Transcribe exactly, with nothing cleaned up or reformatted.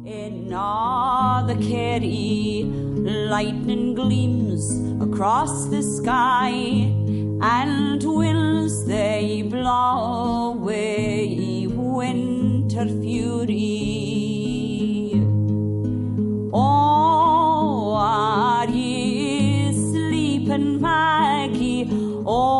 In all the Kerry, lightning gleams across the sky, and winds they blow away winter fury. Oh, are ye sleeping, Maggie? Oh,